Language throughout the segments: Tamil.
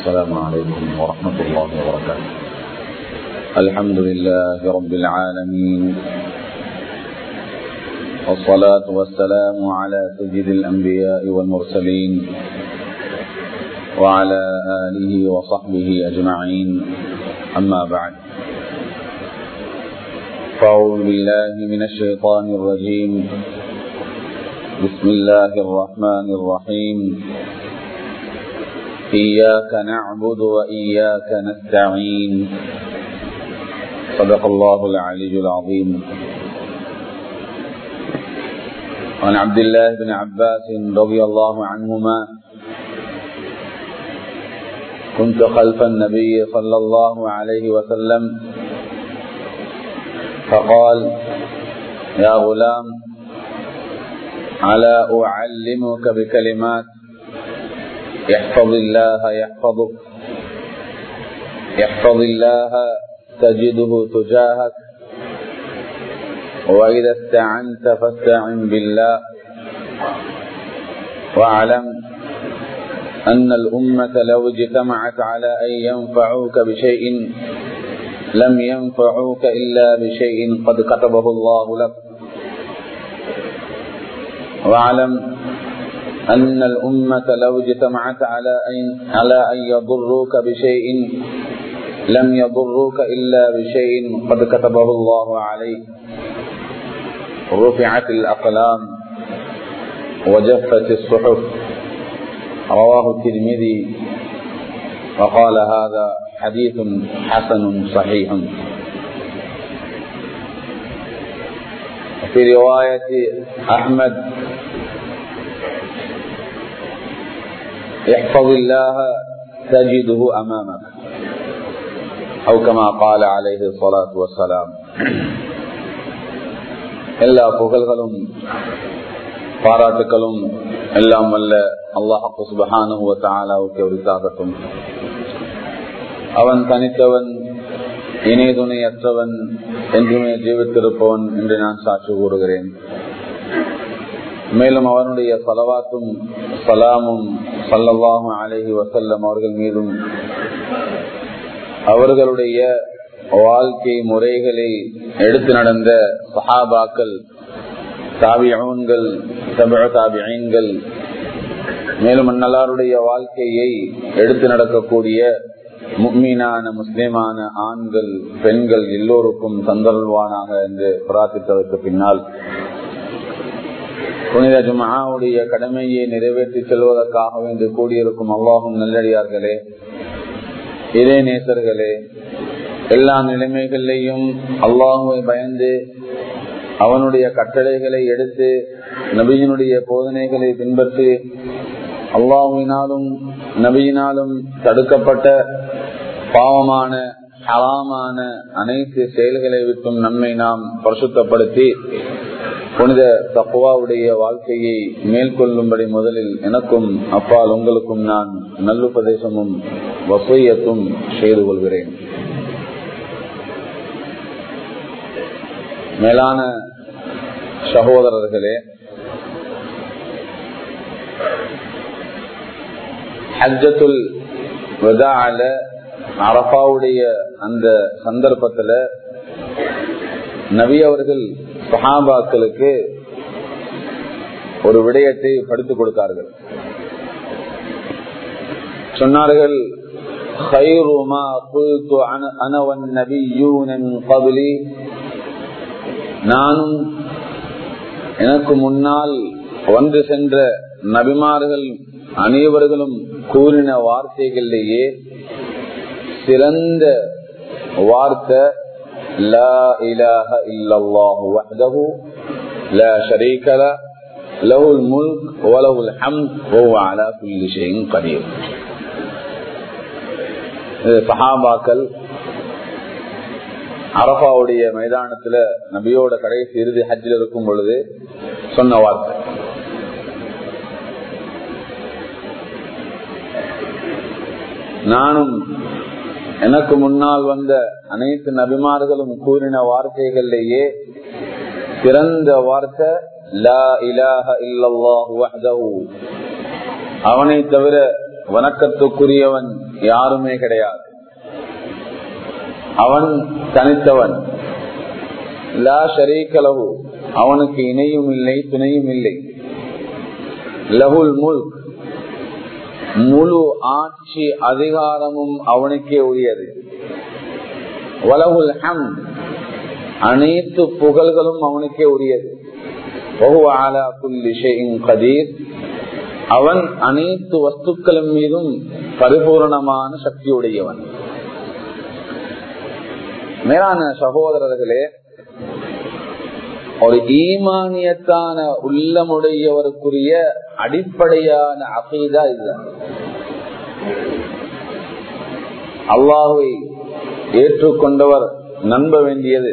السلام عليكم ورحمة الله وبركاته. الحمد لله رب العالمين، والصلاة والسلام على سيد الأنبياء والمرسلين وعلى آله وصحبه أجمعين، أما بعد. فأعوذ بالله من الشيطان الرجيم. بسم الله الرحمن الرحيم. إياك نعبد وإياك نستعين. صدق الله العلي العظيم. عن عبد الله بن عباس رضي الله عنهما: كنت خلف النبي صلى الله عليه وسلم فقال: يا غلام، ألا أعلمك بكلمات احفظ الله يحفظك، احفظ الله تجده تجاهك، وإذا استعنت فاستعن بالله، واعلم أن الأمة لو اجتمعت على أن ينفعوك بشيء لم ينفعوك إلا بشيء قد كتبه الله لك، واعلم أن الأمة لو اجتمعت على أن يضروك بشيء لم يضروك إلا بشيء قد كتبه الله عليك. رفعت الأقلام وجفت الصحف. رواه الترمذي وقال: هذا حديث حسن صحيح. في رواية أحمد: احفظ الله تجده أمامك، أو كما قال عليه الصلاة والسلام. எல்லா புகழ்களும் பாராட்டுகளும் எல்லாம் வல்ல அல்லாஹ் சுப்ஹானஹு வ தஆலாவுக்கு உரித்தாகட்டும். அவன் தனித்தவன், இணை துணையற்றவன், என்றுமே ஜீவித்திருப்பவன் என்று நான் சாட்சி கூறுகிறேன். மேலும் அவனுடைய ஸலவாத்தும் ஸலாமும் ஸல்லல்லாஹு அலைஹி வஸல்லம் அவர்கள் மீதும் அவர்களுடைய வாழ்க்கை முறைகளை எடுத்து நடந்த சஹாபாக்கள், தாபிஊன்கள், தபஉ தாபிஈன்கள், மேலும் அந்நல்லாருடைய வாழ்க்கையை எடுத்து நடக்கக்கூடிய முஃமினான முஸ்லிமான ஆண்கள் பெண்கள் எல்லோருக்கும் தந்தருள்வானாக என்று பிரார்த்தித்ததற்கு பின்னால், புனித ஜும்ஆவுடைய கடமையை நிறைவேற்றி செல்வதற்காக வேண்டி கூடியிருக்கும் அல்லாஹ்வின் நல்லடியார்களே, இறை நேசர்களே, எல்லா நிலைமைகளிலேயும் அல்லாஹ்வை பயந்து அவனுடைய கட்டளைகளை எடுத்து நபியினுடைய போதனைகளை பின்பற்றி அல்லாஹ்வினாலும் நபியினாலும் தடுக்கப்பட்ட பாவமான ஹராமான அனைத்து செயல்களை விட்டும் நம்மை நாம் பரிசுத்தப்படுத்தி புனித தக்வாவுடைய வாழ்க்கையை மேற்கொள்ளும்படி முதலில் எனக்கும் அப்பால் உங்களுக்கும் நான் நல்லுபதேசமும் வசியத்தும் செய்து கொள்கிறேன். மேலான சகோதரர்களே, ஹஜ்ஜத்துல் வதாஅல அரஃபாவுடைய அந்த சந்தர்ப்பத்துல நபி அவர்கள் சஹாபாக்களுக்கு ஒரு விடயத்தை படித்துக் கொடுத்தார்கள். சொன்னார்கள்: خير ما قلت انا والنبيون من قبلي. நானும் எனக்கு முன்னால் வந்து சென்ற நபிமார்கள் அனைவர்களும் கூறின வார்த்தைகளிலேயே சிறந்த வார்த்தை லா இலாஹ இல்லல்லாஹு வஹ்தஹு லா ஷரீக லஹு லஹுல் முல்க் வ லஹுல் ஹம்த் வ ஹுவ அலா குல்லி ஷைஇன் கதீர். சஹாபாக்கள் அரஃபாவுடைய மைதானத்துல நபியோட கடைசி இறுதி ஹஜ்ஜில் இருக்கும் பொழுது சொன்ன வார்த்தை. நானும் எனக்கு முன்னால் வந்த அனைத்து நபிமார்களும் கூறின வார்த்தைகளிலேயே சிறந்த வார்த்தை லா இலாஹ இல்லல்லாஹு வஹ்தஹு, அவனை தவிர வணக்கத்துக்குரியவன் யாருமே கிடையாது. அவன் தனித்தவன். லா ஷரீக லஹு, அவனுக்கு இணையும் இல்லை, துணையும் இல்லை. லஹுல் முல்க், முழு ஆட்சி அதிகாரமும் அவனுக்கே உரியது. வலஹுல் ஹம்த், அனைத்து புகழ்களும் அவனுக்கே உரியது. வஹுவ அலா குல்லி ஷைஇன் கதீர், அவன் அனைத்து வஸ்துக்களின் மீதும் பரிபூர்ணமான சக்தியுடையவன். மேலான சகோதரர்களே, ஒரு ஈமானியத்தான உள்ளமுடையவருக்குரிய அடிப்படையான அகீதா இதுதான். அல்லாஹ்வை ஏற்றுக்கொண்டவர் நம்ப வேண்டியது.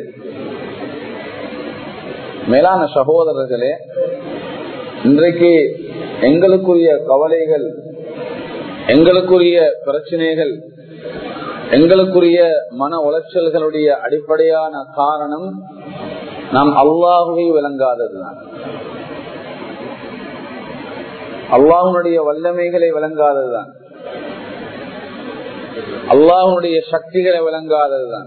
மேலான சகோதரர்களே, இன்றைக்கு எங்களுக்குரிய கவலைகள், எங்களுக்குரிய பிரச்சனைகள், எங்களுக்குரிய மன உளைச்சல்களுடைய அடிப்படையான காரணம் நாம் அல்லாஹ்வை விளங்காததுதான். அல்லாஹ்வுடைய வல்லமைகளை விளங்காததுதான், அல்லாஹ்வுடைய சக்திகளை விளங்காததுதான்.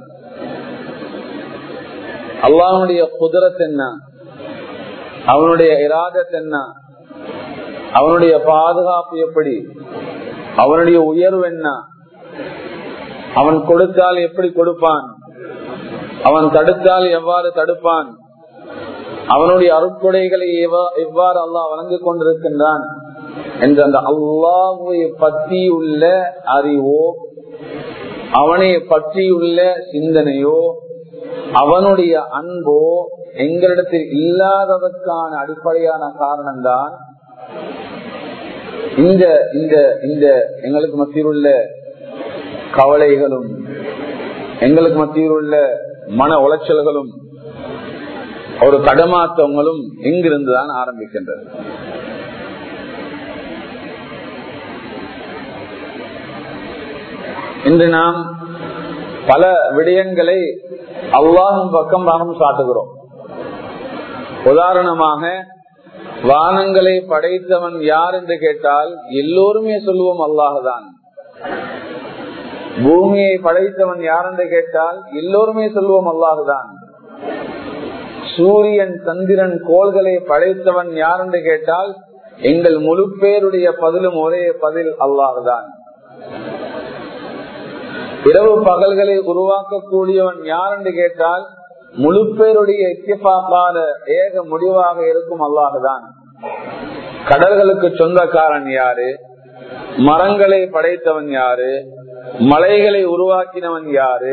அல்லாஹ்வுடைய குத்ரத் என்ன, அவனுடைய இராதத் என்ன, அவனுடைய பாதுகாப்பு எப்படி, அவனுடைய உயர்வு என்ன, அவன் கொடுத்தால் எப்படி கொடுப்பான், அவன் தடுத்தால் எவ்வாறு தடுப்பான், அவனுடைய அருட்கொடைகளை எவ்வாறு அல்லாஹ் வழங்கிக் கொண்டிருக்கின்றான் என்ற அந்த அல்லாஹ்வை பற்றியுள்ள அறிவோ, அவனை பற்றியுள்ள சிந்தனையோ, அவனுடைய அன்போ எங்களிடத்தில் இல்லாததற்கான அடிப்படையான காரணம்தான் இந்த எங்களுக்கு மத்தியில் உள்ள கவலைகளும், எங்களுக்கு மத்தியில் உள்ள மன உளைச்சல்களும், ஒரு தடமாற்றங்களும் இங்கிருந்துதான் ஆரம்பிக்கின்றது. இன்று நாம் பல விடயங்களை அல்லாஹ்வின் பக்கம் பாகம் சாட்டுகிறோம். உதாரணமாக, வானங்களை படைத்தவன் யார் என்று கேட்டால் எல்லோருமே சொல்லுவோம் அல்லாஹ்தான். பூமியை படைத்தவன் யார் என்று கேட்டால் எல்லோருமே சொல்லுவோம் அல்லாஹ்தான். சூரியன், சந்திரன், கோள்களை படைத்தவன் யார் என்று கேட்டால் எங்கள் முழு பேருடைய பதிலும் ஒரே பதில் அல்லாஹ்தான். இரவு பகல்களை உருவாக்கக்கூடியவன் யார் என்று கேட்டால் முழு பேருடைய இத்திஃபாக்கான ஏக முடிவாக இருக்கும் அல்லாஹ்தான். கடல்களுக்கு சொந்தக்காரன் யாரு, மரங்களை படைத்தவன் யாரு, மலைகளை உருவாக்கினவன் யாரு,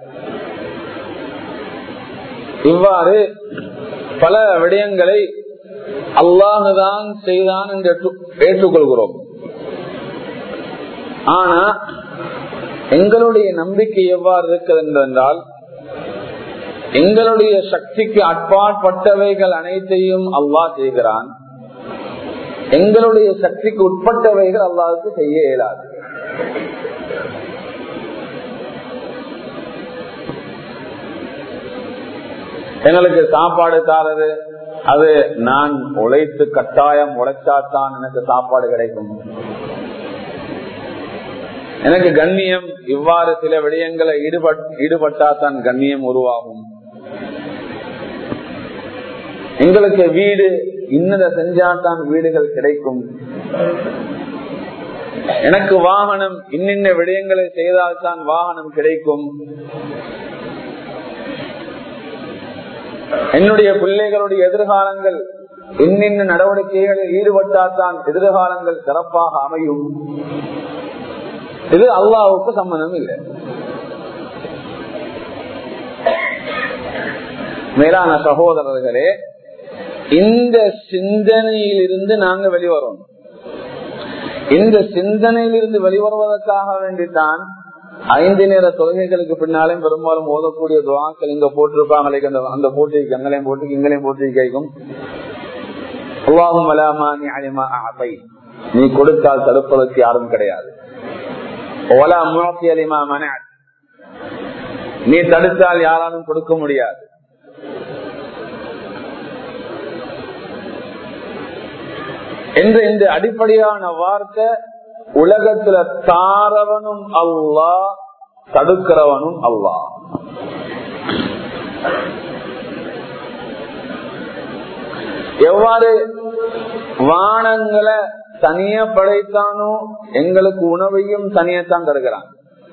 இவ்வாறு பல விடயங்களை அல்லாஹ்தான் செய்தான் என்று ஏற்றுக்கொள்கிறோம். ஆனா எங்களுடைய நம்பிக்கை எவ்வாறு இருக்கிறது என்றால், எங்களுடைய சக்திக்கு அப்பாற்பட்டவைகள் அனைத்தையும் அல்லாஹ் செய்கிறான், எங்களுடைய சக்திக்கு உட்பட்டவைகள் அல்லாஹ்வுக்கு செய்ய இயலாது. எங்களுக்கு சாப்பாடு தாரது, அது நான் உழைத்து கட்டாயம் உழைச்சாத்தான் எனக்கு சாப்பாடு கிடைக்கும். எனக்கு கண்ணியம், இவ்வாறு சில விடயங்களை ஈடுபட்டாதான் கண்ணியம் உருவாகும். எங்களுக்கு வீடு, இன்னத செஞ்சாதான் வீடுகள் கிடைக்கும். எனக்கு வாகனம், இன்னின்ன விடயங்களை செய்தால்தான் வாகனம் கிடைக்கும். என்னுடைய பிள்ளைகளுடைய எதிர்காலங்கள் இன்னின்ன நடவடிக்கைகளில் ஈடுபட்டால்தான் எதிர்காலங்கள் சிறப்பாக அமையும். இது அல்லாஹ்வுக்கு சம்பந்தம் இல்லை. மேலான சகோதரர்களே, இந்த சிந்தனையிலிருந்து நாங்க வெளிவரோம். இந்த சிந்தனையிலிருந்து வெளிவருவதற்காக வேண்டித்தான் 5 நேர தொழுகைகளுக்கு பின்னாலும் பெரும்பாலும் ஓதக்கூடிய துஆக்கள் இங்க போட்டிருப்பாங்களே, அந்த போட்டிக்கு அங்களையும் போட்டு இங்களையும் போட்டி கேட்கும். அல்லாஹும்ம லா மானிஅ லிமா அஅதைத், நீ கொடுத்தால் தடுப்பதற்கு யாரும் கிடையாது. வலா முஅத்திய லிமா மனஅத், நீ தடுத்தால் யாராலும் கொடுக்க முடியாது. என்ற இந்த அடிப்படையான வார்த்தை உலகத்துல தாரவனும் அல்லாஹ், தடுக்கிறவனும் அல்லாஹ். எவ்வாறு வானங்களை தனிய படைத்தானோ எங்களுக்கு உணவையும் தனியத்தான் தருகிறான்.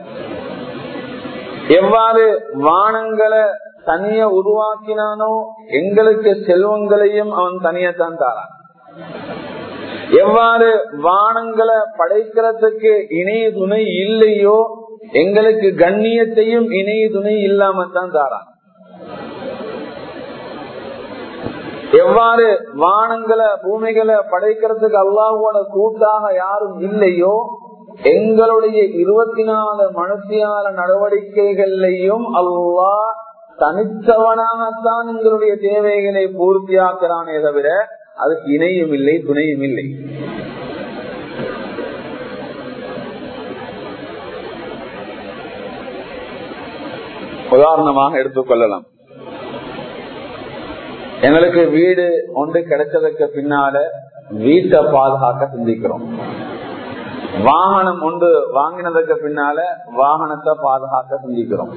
எவ்வாறு வானங்களை தனிய உருவாக்கினானோ எங்களுக்கு செல்வங்களையும் அவன் தனியத்தான் தாரான். எவ்வாறு வானங்களை படைக்கிறதுக்கு இணைய துணை இல்லையோ எங்களுக்கு கண்ணியத்தையும் இணைய துணை இல்லாமத்தான் தாரான். எவ்வாறு வானங்களை பூமிகளை படைக்கிறதுக்கு அல்லாஹ்வோட கூட்டாக யாரும் இல்லையோ எங்களுடைய 24 மனுஷியால நடவடிக்கைகளையும் அல்லாஹ் தனித்தவனாகத்தான் எங்களுடைய தேவைகளை பூர்த்தியாக்குறானே தவிர அதுக்கு இணையும் இல்லை, துணையும் இல்லை. உதாரணமாக எடுத்துக்கொள்ளலாம். எங்களுக்கு வீடு ஒன்று கிடைச்சதுக்கு பின்னால வீட்டை பாதுகாக்க சிந்திக்கிறோம். வாகனம் ஒன்று வாங்கினதுக்கு பின்னால வாகனத்தை பாதுகாக்க சிந்திக்கிறோம்.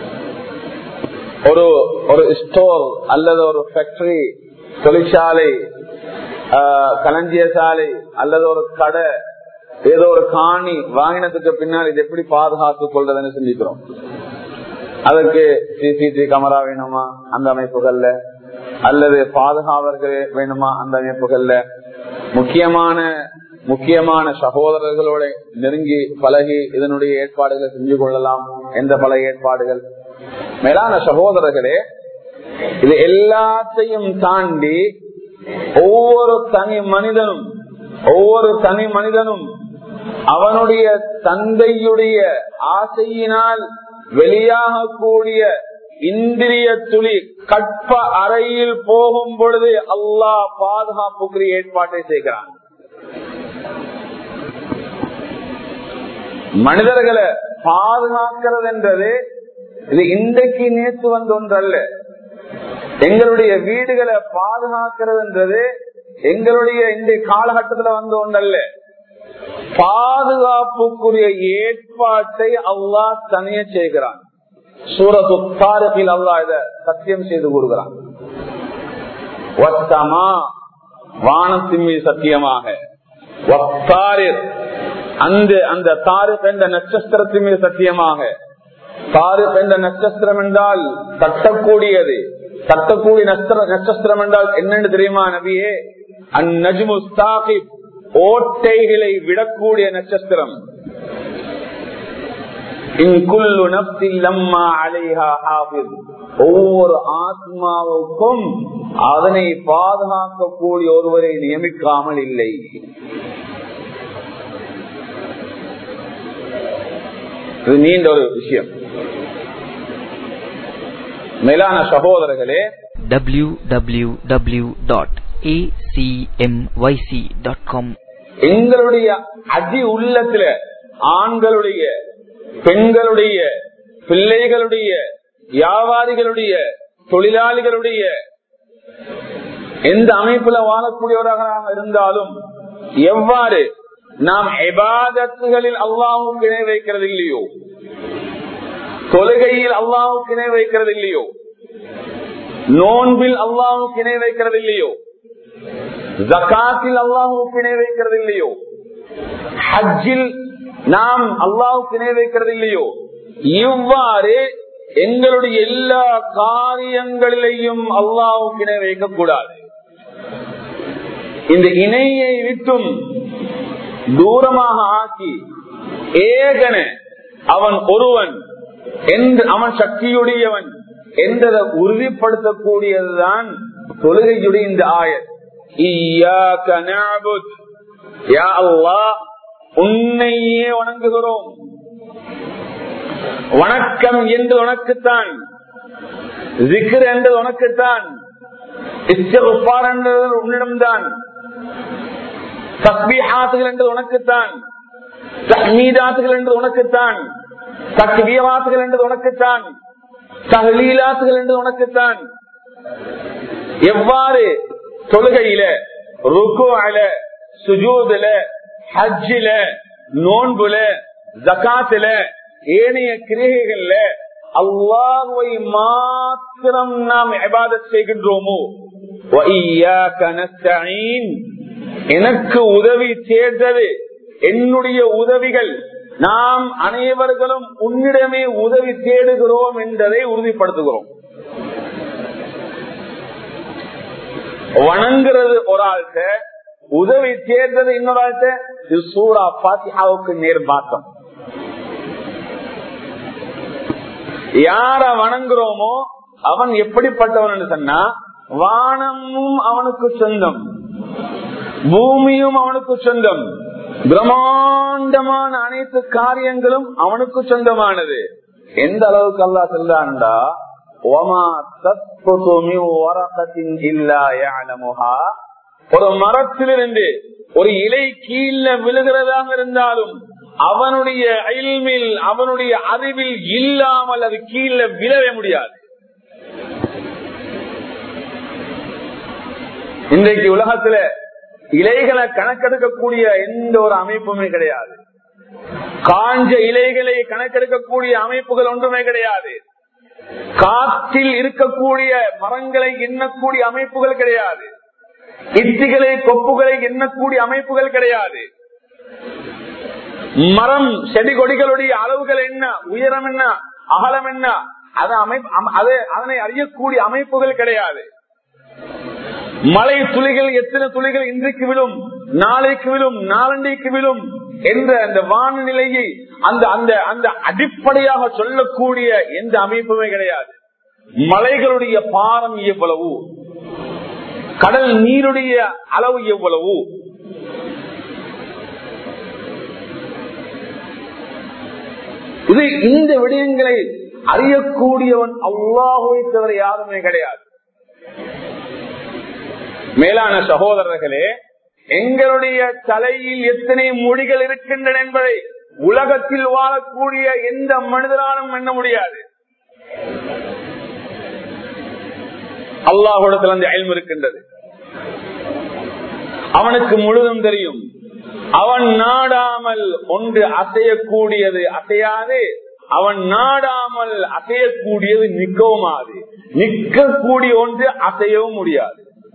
ஒரு ஸ்டோர் அல்லது ஒரு ஃபேக்டரி, தொழிற்சாலை, களஞ்சிய சாலை அல்லது ஒரு கடை, ஏதோ ஒரு காணி வாங்கினதுக்கு பின்னால் இது எப்படி பாதுகாத்துக் கொள்றதுன்னு சிந்திக்கிறோம். அதுக்கு சிசிடிவி கேமரா வேணுமா அந்த அமைப்புகள்ல, அல்லது பாதுகாவலர்கள் வேணுமா அந்த அமைப்புகள்ல, முக்கியமான சகோதரர்களோட நெருங்கி பழகி இதனுடைய ஏற்பாடுகளை செஞ்சு கொள்ளலாம். எந்த பல ஏற்பாடுகள். மேலான சகோதரர்களே, இது எல்லாத்தையும் தாண்டி ஒவ்வொரு தனி மனிதனும் அவனுடைய தந்தையுடைய ஆசையினால் வெளியாகக்கூடிய இந்திரிய துளி கற்ப அறையில் போகும் பொழுது அல்லாஹ் பாதுகாப்புக்குரிய ஏற்பாட்டை செய்கிறான். மனிதர்களை பாதுகாக்கிறது என்றது இது இன்றைக்கு நேற்று வந்த ஒன்றல்ல. எங்களுடைய வீடுகளை பாதுகாக்கிறது என்றது எங்களுடைய இந்த காலகட்டத்தில் வந்த ஒன்றல்ல. பாதுகாப்புக்குரிய ஏற்பாட்டை அல்லாஹ் தனிய செய்கிறான். சூரத்து தாரிகில் அல்லாஹ் இத சத்தியம் செய்து கூறுகிறான். வானத்தின் மீது சத்தியமாக, அந்த தாரிக் என்ற நட்சத்திரத்தின் மீது சத்தியமாக. தாரிக் என்ற நட்சத்திரம் என்றால் தட்டக்கூடியது, தட்டக்கூடிய நட்சத்திரம் என்றால் என்னன்னு தெரியுமா நபியே? அந்நஜ்மு சாகிப், ஓட்டைகளை விடக்கூடிய நட்சத்திரம். ஒவ்வொரு ஆத்மாவுக்கும் அதனை பாதுகாக்கக்கூடிய ஒருவரை நியமிக்காமல் இல்லை. இது நீண்ட ஒரு விஷயம். மேலான சகோதரர்களே, www.acmyc.com எங்களுடைய அதி உள்ளத்துல ஆண்களுடைய, பெண்களுடைய, பிள்ளைகளுடைய, வியாபாரிகளுடைய, தொழிலாளிகளுடைய, எந்த அமைப்புல வாழக்கூடியவராக இருந்தாலும் எவ்வாறு நாம் இபாதத்துகளில் அல்லாஹ்வுக்கு இணை வைக்கிறது இல்லையோ, தொழுகையில் அல்லாஹ்வுக்கு இணை வைக்கிறது இல்லையோ, நோன்பில் அல்லாஹ்வுக்கு இணை வைக்கிறது இல்லையோ, ஜகாத்தில் அல்லாஹ்வுக்கு இணை வைக்கிறது இல்லையோ, ஹஜ்ஜில் நாம் அல்லாஹ்வுக்கு இணை வைக்கிறது இல்லையோ, இவ்வாறு எங்களுடைய எல்லா காரியங்களிலையும் அல்லாஹ்வுக்கு இணை வைக்க கூடாது. இந்த இணையை விட்டும் தூரமாக ஆக்கி ஏகன அவன் ஒருவன் என்று, அவன் சக்தியுடையவன் என்றதை உறுதிப்படுத்தக்கூடியதுதான் தொழுகையுடைய இந்த ஆயத். இய்யாக நஅபுத், யா அல்லாஹ் உன்னையே வணங்குகிறோம். வணக்கம் என்று உனக்குத்தான், ஸிக்ர் என்று உனக்குத்தான், இஸ்திக்ஃபார் என்றது உன்னிடம்தான், தஸ்பீஹாத்துகள் என்று உனக்குத்தான், தஹ்மீதாத்துகள் என்று உனக்குத்தான், தக்பீராத்துகள் என்று உனக்குத்தான், தஹ்லீலாத்துகள் என்று உனக்குத்தான். எவ்வாறு தொழுகையில, ருக்குஅல, சுஜூதுல, ஹஜ்ஜில, நோன்புல, ஜகாத்துல, ஏனைய கிரிகைகள்ல அல்லாஹ்வை மாத்திரம் நாம் இபாதத் செய்கின்றோமோ, எனக்கு உதவி சேர்ந்தது என்னுடைய உதவிகள், நாம் அனைவர்களும் உன்னிடமே உதவி தேடுகிறோம் என்பதை உறுதிப்படுத்துகிறோம். வணங்குறது ஒரு ஆள்கிட்ட, உதவி தேர்ந்தது இன்னொரு ஆள்கிட்ட. இது சூரா ஃபாத்திஹாவுக்கு நேர்மாற்றம். யார வணங்குறோமோ அவன் எப்படிப்பட்டவன் சொன்னா, வானமும் அவனுக்கு சொந்தம், பூமியும் அவனுக்கு சொந்தம், பிரம்மாண்டமான அனைத்து காரியங்களும் அவனுக்கு சொந்தமானது. எந்த அளவுக்கு அல்லாஹ் சொல்றான்டா, ஒரு மரத்திலிருந்து ஒரு இலை கீழே விழுகிறதாக இருந்தாலும் அவனுடைய இல்மில், அவனுடைய அறிவில் இல்லாமல் அது கீழே விழவே முடியாது. இன்றைக்கு உலகத்துல இலைகளை கணக்கெடுக்கக்கூடிய எந்த ஒரு அமைப்புமே கிடையாது. காஞ்ச இலைகளை கணக்கெடுக்கக்கூடிய அமைப்புகள் ஒன்றுமே கிடையாது. காற்றில் இருக்கக்கூடிய மரங்களை எண்ணக்கூடிய அமைப்புகள் கிடையாது. இத்திகளை, கொப்புகளை எண்ணக்கூடிய அமைப்புகள் கிடையாது. மரம், செடி கொடிகளுடைய அளவுகள் என்ன, உயரம் என்ன, அகலம் என்ன, அதனை அறியக்கூடிய அமைப்புகள் கிடையாது. மழை துளிகள் எத்தனை துளிகள் இன்றைக்கு விழும், நாளைக்கு விழும், நாளண்டைக்கு விழும் என்ற அந்த வானநிலையை அந்த அடிப்படையாக சொல்லக்கூடிய எந்த அமைப்புமே கிடையாது. மலைகளுடைய பாரம் எவ்வளவு, கடல் நீருடைய அளவு எவ்வளவு, இது இந்த விடயங்களை அறியக்கூடியவன் அல்லாஹ்வை தவிர யாருமே கிடையாது. மேலான சகோதரர்களே, எங்களுடைய தலையில் எத்தனை முடிகள் இருக்கின்றன என்பதை உலகத்தில் வாழக்கூடிய எந்த மனிதராலும் எண்ண முடியாது. அல்லாஹ்விடத்தில் அந்த இல்மு இருக்கின்றது. அவனுக்கு முழுதும் தெரியும். அவன் நாடாமல் ஒன்று அசையக்கூடியது அசையாது, அவன் நாடாமல் அசையக்கூடியது நிற்கவுமாது, நிற்கக்கூடிய ஒன்று அசையவும் முடியாது.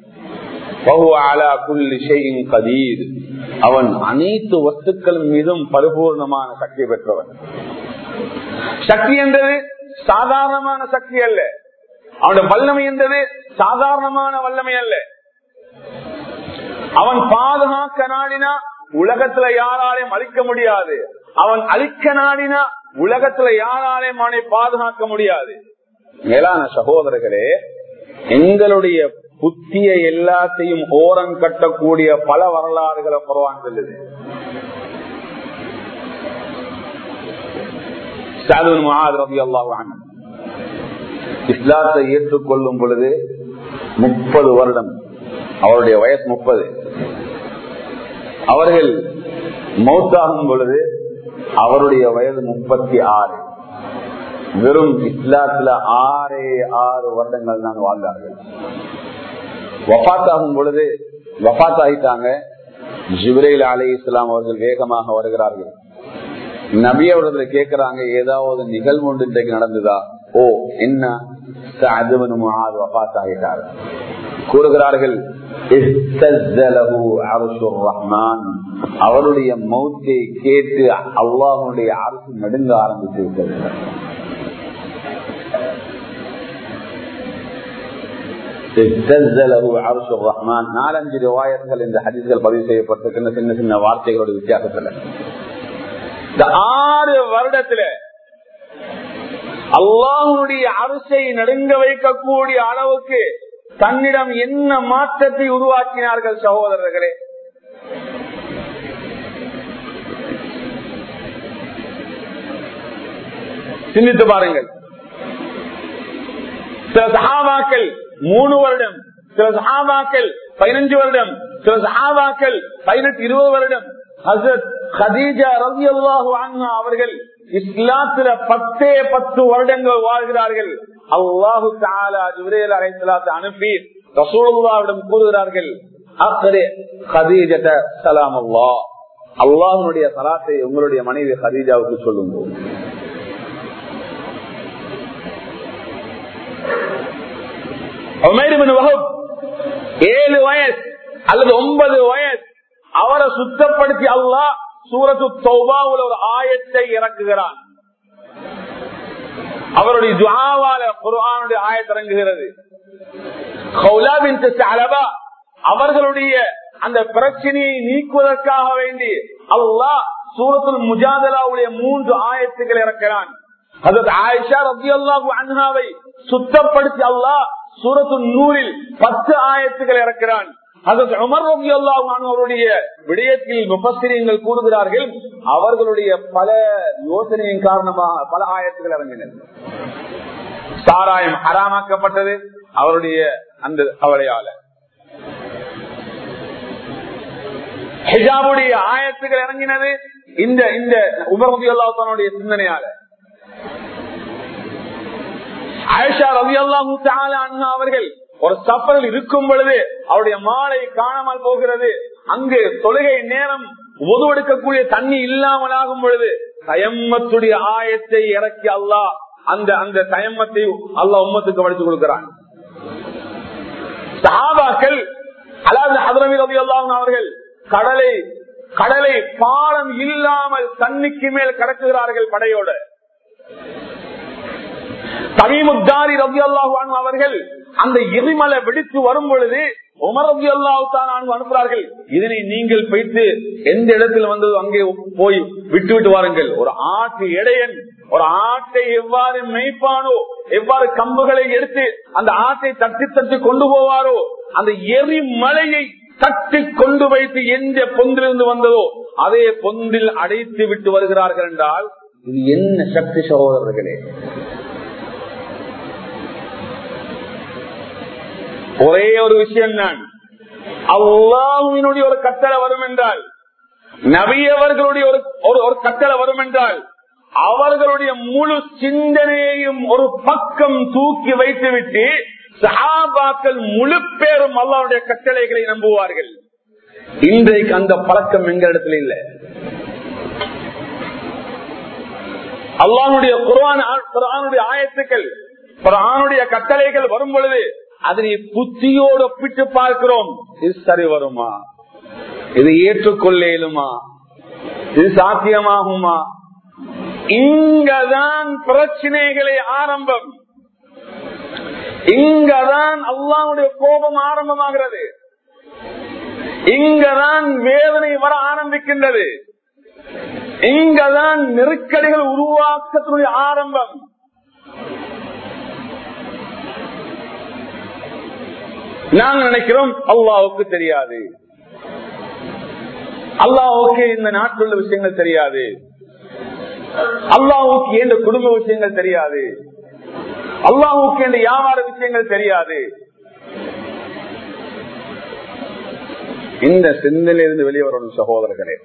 அவன் அனைத்து வஸ்துக்கள் மீதும் பரிபூர்ணமான சக்தி பெற்றவன். சக்தி என்றது சாதாரணமான சக்தி அல்ல. அவனுடைய வல்லமை என்றது சாதாரணமான வல்லமை அல்ல. அவன் பாதுகாக்க நாடினா உலகத்துல யாராலையும் அழிக்க முடியாது. அவன் அழிக்க நாடினா உலகத்துல யாராலையும் அவனை பாதுகாக்க முடியாது. மேலான சகோதரர்களே, எங்களுடைய புத்திய எல்லாத்தையும் ஓரம் கட்டக்கூடிய பல வரலாறுகளை குர்ஆன் சொல்லுது. சஅத் பின் முஆத் ரலியல்லாஹு அன்ஹு இஸ்லாத்தை ஏற்றுக்கொள்ளும் பொழுது 30 வருடம், அவருடைய வயசு 30. அவர்கள் மௌத்தாகும் பொழுது அவருடைய வயது 36. வெறும் இஸ்லாத்துல 6 வருடங்கள் தான் வாழ்ந்தார்கள். வஃபாத்தாகும் பொழுது வஃபாத் ஆகிட்டாங்க. ஜிப்ரீல் அலைஹிஸ்ஸலாம் அவர்கள் வேகமாக வருகிறார்கள். நபி அவர்கள் கேட்கிறாங்க, ஏதாவது நிகழ்வு ஒன்று இன்றைக்கு நடந்ததா? ஓ, என்ன? சஅத் பின் முஆத் வஃபாத் ஆகிட்டார். கூறுகிறார்கள், அவருடைய மௌத்தை கேட்டு அல்லாஹ்வுடைய அரசு நடுங்க ஆரம்பித்து விட்டது. நாலஞ்சு ரிவாயத்துகள் இந்த ஹதீஸ்கள் பதிவு செய்யப்பட்டிருக்கின்ற சின்ன சின்ன வார்த்தைகளோட வித்தியாசத்துல இந்த 6 வருடத்துல அல்லாஹ்வுடைய அரசை நடுங்க வைக்கக்கூடிய அளவுக்கு தன்னிடம் என்ன மாற்றத்தை உருவாக்கினார்கள் சகோதரர்களே. சிந்தித்து பாருங்கள். சில சஹாபாக்கள் 3 வருடம், சில சஹாபாக்கள் 15 வருடம், சில சஹாபாக்கள் 18-20 வருடம். ஹஜ்ரத் கதீஜா ரலியல்லாஹு அன்ஹா அவர்கள் இஸ்லாத்துல 10 வருடங்கள் வாழ்கிறார்கள். அல்லாஹு தஆலா ஜிப்ரீல் அலைஹிஸ்ஸலாத்தை அனுப்பி ரசூலுல்லாஹ்விடம் கூறுகிறார்கள், அக்ரி கதீஜத ஸலாமுல்லாஹ், அல்லாஹ்வுடைய ஸலாத்தை உங்களுடைய மனைவி ஹதீஜாவுக்கு சொல்லுங்க. உமைர் இப்னு வஹப் 7 வயசு அல்லது 9 வயசு, அவரை சுத்தப்படுத்தி அல்லாஹ் சூரத்து தௌபாவுல ஒரு ஆயத்தை இறக்குகிறான். அவருடைய துஆவால குர்ஆனுடைய ஆயத் இறங்குகிறது. கௌலா பின்த் ஸஅலபா அவர்களுடைய அந்த பிரச்சனையை நீக்குவதற்காக வேண்டி அல்லாஹ் சூரத்துல் முஜாதலாவுடைய 3 ஆயத்துக்களை இறக்கிறான். ஹஜ்ரத் ஆயிஷா ரலியல்லாஹு அன்ஹாவை சுத்தப்படுத்தி அல்லாஹ் சூரத்துல் நூரில் 10 ஆயத்துக்களை இறக்கிறான். ஹஜ்ரத் உமர் ரலியல்லாஹு அன்ஹு அவருடைய விடயத்தில் முஃபஸ்ஸிரீன்கள் கூறுகிறார்கள், அவர்களுடைய பல யோசனையின் காரணமாக பல ஆயத்துக்கள் இறங்கின. சாராயம் ஹராமாக்கப்பட்டது அவருடைய அந்த கவலையால. ஹிஜாபுடைய ஆயத்துக்கள் இறங்கினது இந்த உமர் ரலியல்லாஹு அன்ஹுடைய சிந்தனையால. ஆயிஷா ரலியல்லாஹு தஆலா அன்ஹா அவர்கள் ஒரு சஃபரில் இருக்கும் பொழுது அவருடைய மாலை காணாமல் போகிறது. அங்கு தொழுகை நேரம் உது எடுக்கக்கூடிய தண்ணி இல்லாமல் ஆகும் பொழுது தயம்மத்துடைய ஆயத்தை இறக்கி அல்லாஹ் அந்த தயம்மத்தை அல்லாஹ் உம்மத்துக்கு படித்துக் கொடுக்கிறான். சஹாபாக்கள் அலாவுல் ஹத்ரமி ரலியல்லாஹு அன்ஹு அவர்கள் கடலை பாலம் இல்லாமல் தண்ணிக்கு மேல் கடக்குகிறார்கள் படையோட. தமீமுத்தாரி ரலியல்லாஹு அன்ஹு அவர்கள் அந்த எரிமலை வெடித்து வரும் பொழுது உமர் ரலியல்லாஹு தஆலா அன்ஹு அனுப்புகிறார்கள், இதனை நீங்கள் போய்த்து எந்த இடத்தில் வந்ததோ அங்கே போய் விட்டு வாருங்கள். ஒரு ஆட்டு இடையன் ஒரு ஆட்டை எவ்வாறு மேய்ப்பானோ, எவ்வாறு கம்புகளை எடுத்து அந்த ஆட்டை தட்டி கொண்டு போவாரோ, அந்த எரிமலையை தட்டி கொண்டு வைத்து எந்த பொந்திலிருந்து வந்ததோ அதே பொந்தில் அடைத்து விட்டு வருகிறார்கள் என்றால் இது என்ன சக்தி சகோதரர்களே! ஒரே ஒரு விஷயம் தான், அல்லாஹ்வினுடைய ஒரு கட்டளை வரும் என்றால், நபி அவர்களுடைய ஒரு கட்டளை வரும் என்றால், அவர்களுடைய முழு சிந்தனையையும் ஒரு பக்கம் தூக்கி வைத்துவிட்டு சஹாபாக்கள் முழு பேரும் அல்லாஹ்வுடைய கட்டளைகளை நம்புவார்கள். இன்றைக்கு அந்த பழக்கம் எங்களிடத்தில் இல்லை. அல்லாஹ்வுடைய குர்ஆனுடைய ஆயத்துக்கள், குர்ஆனுடைய கட்டளைகள் வரும் பொழுது அதனை புத்தியோடு ஒப்பிட்டு பார்க்கிறோம். இது சரி வருமா? இது ஏற்றுக்கொள்ள இயலுமா? இது சாத்தியமாகுமா? இங்கதான் பிரச்சனைகளை ஆரம்பம். இங்கதான் அல்லாஹ்வுடைய கோபம் ஆரம்பமாகிறது. இங்கதான் வேதனை வர ஆரம்பிக்கின்றது. இங்கதான் நெருக்கடிகள் உருவாக்கத்தினுடைய ஆரம்பம். நாங்கள் நினைக்கிறோம் அல்லாஹ்வுக்கு தெரியாது, அல்லாஹ்வுக்கு இந்த நாட்டில் உள்ள விஷயங்கள் தெரியாது, அல்லாஹ்வுக்கு என்ற குடும்ப விஷயங்கள் தெரியாது, அல்லாஹ்வுக்கு என்ற வியாபார விஷயங்கள் தெரியாது. இந்த சிந்தனையிலிருந்து வெளியே வரணும் சகோதரர்களே.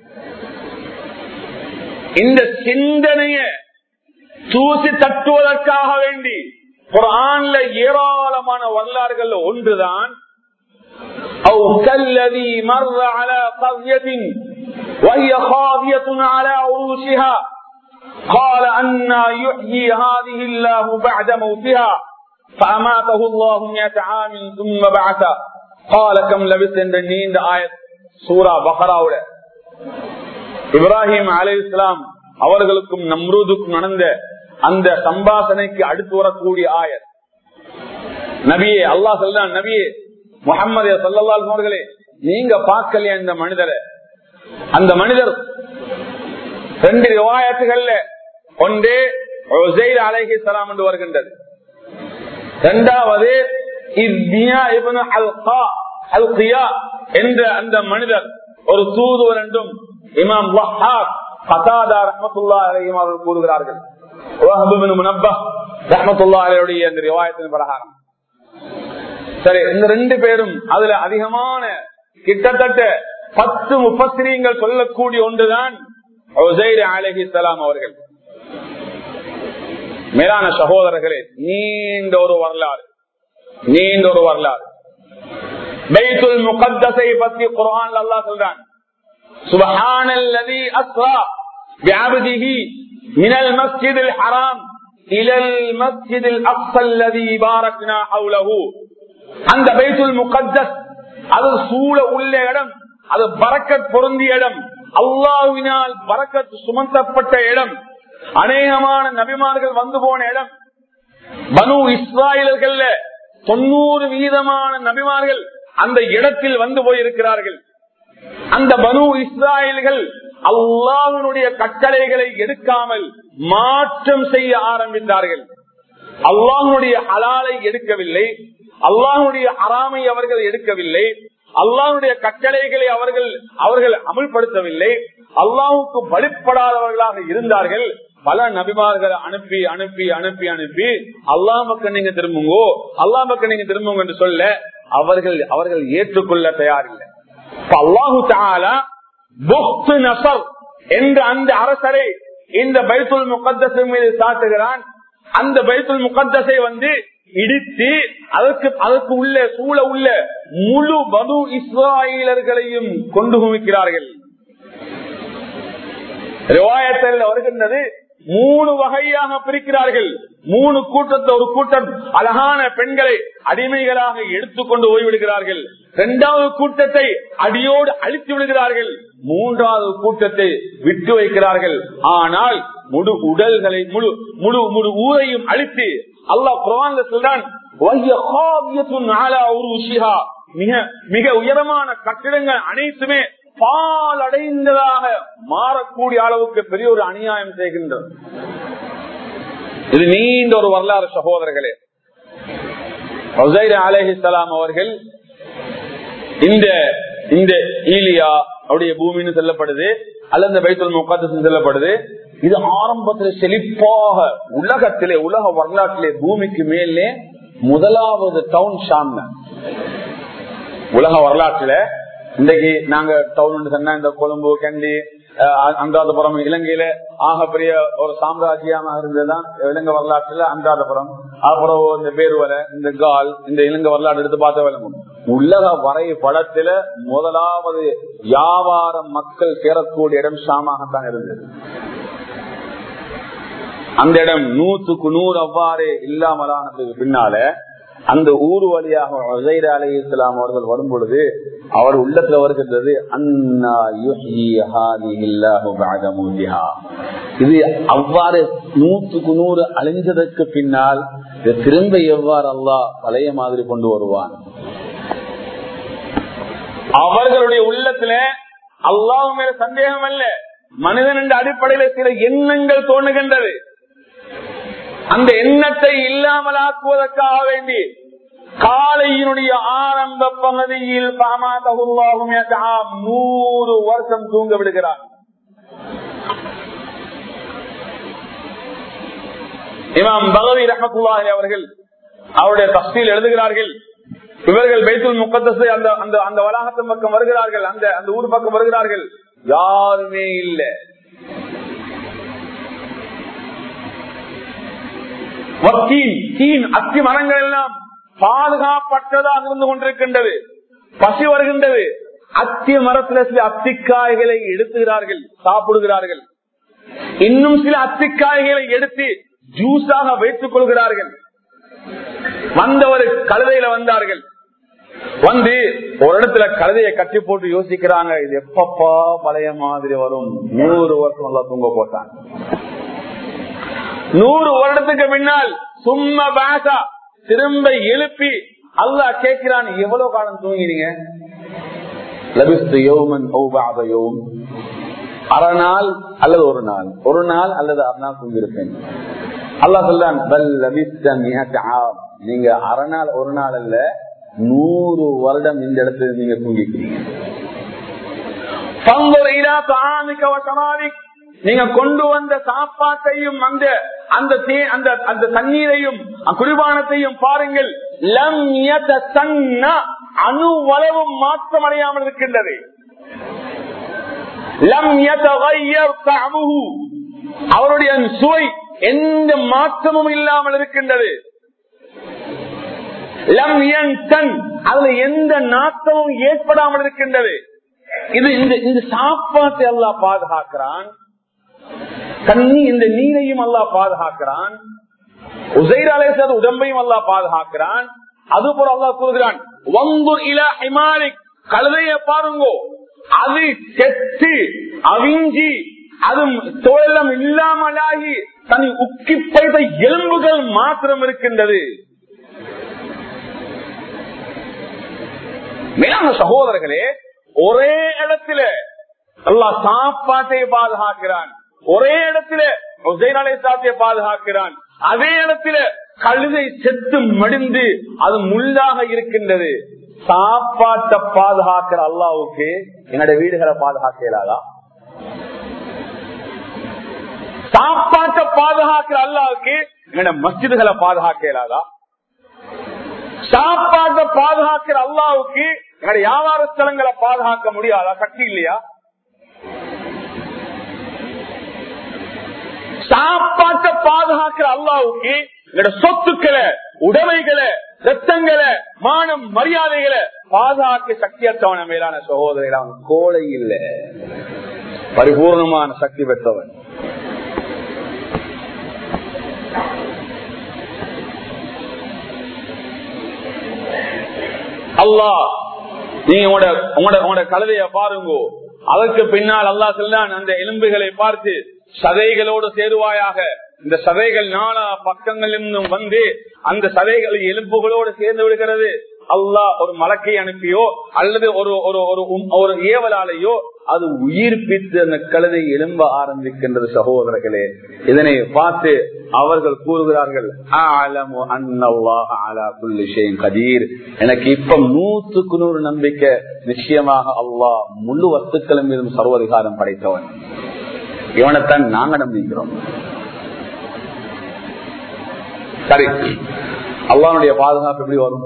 இந்த சிந்தனையை தூசி தட்டுவதற்காக வேண்டி குர்ஆன்ல ஏராளமான வரலாறுகள் ஒன்றுதான் أو كالذي مر على قرية وهي خاوية على عروشها قال أنى يحيي هذه الله بعد موتها فأماته الله 100 عام ثم بعثه قال كم لبثت என்ற நீண்ட ஆயத் சூரா பக்ராவுல இப்ராஹிம் அலைஹிஸ்ஸலாம் அவர்களுக்கும் நம்ரூதுக்கும் நடந்த அந்த சம்பாஷணைக்கு அடுத்து வரக்கூடிய ஆயத். நபியே, அல்லாஹ் சொல்றான், நபியே முஹம்மது ஸல்லல்லாஹு அலைஹி அவர்களே, நீங்க பார்க்கலையா இந்த மனிதரை? அந்த மனிதர் 2 ரிவாயத்துகள்ல ஒன்றே உஸைர் அலைஹிஸ்ஸலாம் என்று வருகின்றது, இரண்டாவது இப்னியா இப்னு அல்கியா என்ற அந்த மனிதர் ஒரு தூதுவர் என்றும் இமாம் வஹ்ஹாப் கதாதா ரஹ்மத்துல்லாஹி அலைஹி அவர்கள் கூறுகிறார்கள். வஹ்ப் இப்னு முனப்பஹ் ரஹ்மத்துல்லாஹி அலைஹி அந்த ரிவாயத்தின் பிரகாரம். சரி, இந்த 2 பேரும் அதுல அதிகமான கிட்டத்தட்ட 10 முஃபஸ்ஸிரீன்கள் சொல்லக்கூடிய ஒன்றுதான் உஸைர் அலைஹிஸ்ஸலாம் அவர்கள். மேலான சகோதரர்களே, நீண்ட ஒரு வரலாறு. பைத்துல் முகத்தஸை பற்றி குர்ஆன்ல அல்லாஹ் சொல்றான், சுப்ஹானல்லதி அஸ்ரா பிஅப்திஹி மினல் மஸ்ஜிதில் ஹராம் இலல் மஸ்ஜிதில் அக்ஸல்லதி பாரக்னா ஹவுலஹு. அந்த பைத்துல் முகத்தஸ் அது சூழ உள்ள இடம், அது பரக்கத் பொருந்திய இடம், அல்லாஹ்வினால் பரக்கத் சுமத்தப்பட்ட இடம், அநேகமான நபிமார்கள் வந்து போன இடம். பனு இஸ்ராயேலர்கள் 90% நபிமார்கள் அந்த இடத்தில் வந்து போயிருக்கிறார்கள். அந்த பனு இஸ்ராயேல்கள் அல்லாஹ்வினுடைய கட்டளைகளை எடுக்காமல் மாற்றம் செய்ய ஆரம்பித்தார்கள். அல்லாஹ்வுடைய ஹலாலை எடுக்கவில்லை, அல்லாஹ்வுடைய ஹராமை அவர்கள் எடுக்கவில்லை, அல்லாஹ்வுடைய கட்டளைகளை அவர்கள் அமல்படுத்தவில்லை, அல்லாஹ்வுக்கு வழிபடாதவர்களாக இருந்தார்கள். பல நபிமார்களை அனுப்பி அனுப்பி அனுப்பி அனுப்பி அல்லாஹ் பக்கம் நீங்க திரும்புங்கோ, அல்லாஹ் பக்கம் நீங்க திரும்புங்க என்று சொல்ல அவர்கள் ஏற்றுக்கொள்ள தயாரில்லை. அல்லாஹு தஆலா புக்த் நஸர் என்ற அந்த அரசரை இந்த பைத்துல் முகத்தஸ் மீது சாட்டுகிறான். அந்த பைத்துல் முகத்தஸை இடித்து அதற்கு உள்ள சூழ உள்ள முழு பனு இஸ்ராயேலர்களையும் கொண்டு குவிக்கிறார்கள். ரிவாயத்தில் வருகின்றது, 3 வகையாக பிரிக்கிறார்கள். 3 கூட்டத்தை, ஒரு கூட்டம் அழகான பெண்களை அடிமைகளாக எடுத்துக்கொண்டு ஓய்விடுகிறார்கள். 2வது கூட்டத்தை அடியோடு அழித்து விடுகிறார்கள். 3வது கூட்டத்தை விட்டு வைக்கிறார்கள். ஆனால் முழு உடல்களை முழு ஊரையும் அழித்து அல்லாஹ் குர்ஆன்ல சொல்றான், மிக உயரமான கட்டிடங்கள் அனைத்துமே பால் அடைந்ததாக மாறக்கூடிய அளவுக்கு பெரிய ஒரு அநியாயம் செய்கின்றது. இது நீண்ட ஒரு வரலாறு சகோதரர்களே. உஸைர் அலைஹிஸ்ஸலாம் அவர்கள் இந்த ஈலியா அவருடைய பூமின்னு சொல்லப்படுது, அல்லது இந்த பைத்துல் முகத்தஸ் சொல்லப்படுது. இது ஆரம்பத்தில் செழிப்பாக உலகத்திலே, உலக வரலாற்றிலே பூமிக்கு மேலே முதலாவது டவுன் ஷாம். உலக வரலாற்றுல இன்றைக்கு நாங்க டவுன் சொன்னா இந்த கொழும்பு, கண்டி, அனுராதபுரம், இலங்கையில ஆகப்பெரிய ஒரு சாம்ராஜ்யமாக இருந்ததுதான் இலங்கை வரலாற்றுல அனுராதபுரம். அப்புறம் இந்த பேருவலை, இந்த கால், இந்த இலங்கை வரலாற்று எடுத்து பார்த்த விளங்கும். உலக வரைபடத்தில முதலாவது வியாபார மக்கள் சேரக்கூடிய இடம் ஷாமாகத்தான் இருந்தது. அந்த இடம் 100க்கு 100 அவ்வாறே இல்லாமலானதுக்கு பின்னால அந்த ஊர் வழியாக உஸைர் அலைஹிஸ்ஸலாம் அவர்கள் வரும் பொழுது அவர் உள்ளத்துல வருகின்றது, அன்னா யுஹ்யி ஹாதிஹில்லாஹு பஅத மௌதிஹா. இது அவ்வாறு 100க்கு 100 அழிஞ்சதற்கு பின்னால் திரும்ப எவ்வாறு அல்லாஹ் பழைய மாதிரி கொண்டு வருவான். அவர்களுடைய உள்ளத்துல அல்லாஹ் மேல சந்தேகம் அல்ல, மனிதன் என்ற அடிப்படையில் சில எண்ணங்கள் தோணுகின்றது. அந்த எண்ணத்தை இல்லாமலாக்குவதற்காக வேண்டி காலையினுடைய ஆரம்ப பகுதியில் 100 வருஷம் தூங்க விடுகிறார். இமாம் பகவி ரஹ்மத்துல்லாஹி அவர்கள் அவருடைய தஃசீல் எழுதுகிறார்கள், இவர்கள் பைத்துல் முகத்தஸ் அந்த வளாகத்தின் பக்கம் வருகிறார்கள், அந்த ஊர் பக்கம் வருகிறார்கள், யாருமே இல்லை. அத்தி மரங்கள் எல்லாம் பாதுகாப்பற்றதாக இருந்து கொண்டிருக்கின்றது. பசி வருகின்றது. அத்தி மரத்தில் சில அத்திக்காய்களை எடுத்துகிறார்கள், சாப்பிடுகிறார்கள். இன்னும் சில அத்திக்காய்களை எடுத்து ஜூஸாக வைத்துக் கொள்கிறார்கள். வந்தவர் கழுதையில வந்தார்கள். வந்து ஒரு இடத்துல கழுதையை கட்டி போட்டு யோசிக்கிறாங்க, இது எப்பப்பா பழைய மாதிரி வரும். 100 வருஷம் நல்லா தூங்க போட்டாங்க. 100 வருடத்துக்கு பின்னால் சும்மா பாசா திரும்ப எழுப்பி அல்லாஹ் கேட்கிறான், எவ்வளவு காலம் தூங்கினீங்க? அரை நாள் அல்லது ஒரு நாள் அல்லது 6 நாள் தூங்கியிருப்பேன். அல்லாஹ் சொல்றான், நீங்க அரை நாள் ஒரு நாள் அல்ல 100 வருடம் இந்த இடத்துல நீங்க தூங்கிக்கிறீங்க. நீங்க கொண்டு வந்த சாப்பாட்டையும் அந்த தண்ணீரையும் குடிபானத்தையும் பாருங்கள். அணுவளவும் மாற்றம் அடையாமல் இருக்கின்றது. அவருடைய சுவை எந்த மாற்றமும் இல்லாமல் இருக்கின்றது. அதுல எந்த நாற்றமும் ஏற்படாமல் இருக்கின்றது. இந்த சாப்பாட்டை அல்லாஹ் பாதுகாக்கிறான், தண்ணி இந்த நீரையும் அல்லாஹ் பாதுகாக்கிறான், உஸைர் அலைஹிஸ்ஸலாம் உடம்பையும் அல்லாஹ் பாதுகாக்கிறான். அதுபோல அல்லாஹ் கூறுகிறான், வன்துர் இலா ஹிமாரிக், கழுதைய பாருங்கோ, அது செத்து அவிஞ்சி அது தோழம் இல்லாமலாகி தனி உக்கி பைத்த எலும்புகள் மாத்திரம் இருக்கின்றது. மேலான சகோதரர்களே, ஒரே இடத்துல அல்லாஹ் சாப்பாட்டை பாதுகாக்கிறான், ஒரே இடத்துல உஸைர் அலைஹிஸ்ஸலாத்தை பாதுகாக்கிறான், அதே இடத்துல கழுதை செத்து மடிந்து அது முள்ளாக இருக்கின்றது. சாப்பாட்டை பாதுகாக்கிற அல்லாஹ்வுக்கு என்னோட வீடுகளை பாதுகாக்க இயலாதா? சாப்பாட்டை பாதுகாக்கிற அல்லாஹ்வுக்கு என்னோட மஸ்ஜிதுகளை பாதுகாக்க இயலாதா? சாப்பாட்டை பாதுகாக்கிற அல்லாஹ்வுக்கு என்னோட வியாபார ஸ்தலங்களை பாதுகாக்க முடியாதா? சக்தி இல்லையா? சாப்பாட்டை பாதுகாக்கிற அல்லாஹ்வுக்கு என்னோட சொத்துக்களை, உடைமைகளை, ரத்தங்களை, மானம், மரியாதைகளை பாதுகாக்க சக்தியற்றவன மேலான சகோதரர்கள், அவன் கோழை இல்ல, பரிபூர்ணமான சக்தி பெற்றவன். அல்லாஹ் நீங்க உங்களோட கழுதைய பாருங்க, அதற்கு பின்னால் அல்லாஹ் சொன்னான், அந்த எலும்புகளை பார்த்து சதைகளோடு சேருவாயாக. இந்த சதைகள் நாலா பக்கங்களிலும் வந்து அந்த சதைகள் எலும்புகளோடு சேர்ந்து விடுகிறது. அல்லாஹ் ஒரு மலக்கை அனுப்பியோ அல்லது ஒரு ஏவலாலேயோ அது உயிர்ப்பித்து அந்த கழுதை எழும்ப ஆரம்பிக்கின்றது. சகோதரர்களே, இதனை பார்த்து அவர்கள் கூறுகிறார்கள், எனக்கு இப்ப 100% நம்பிக்கை, நிச்சயமாக அல்லாஹ் முழு வஸ்துக்களும் மீதும் சர்வதிகாரம் படைத்தவன், இவனைத்தான் நாங்க நம்பிக்கிறோம். சரி, அல்லாஹ்வுடைய பாதுகாப்பு எப்படி வரும்?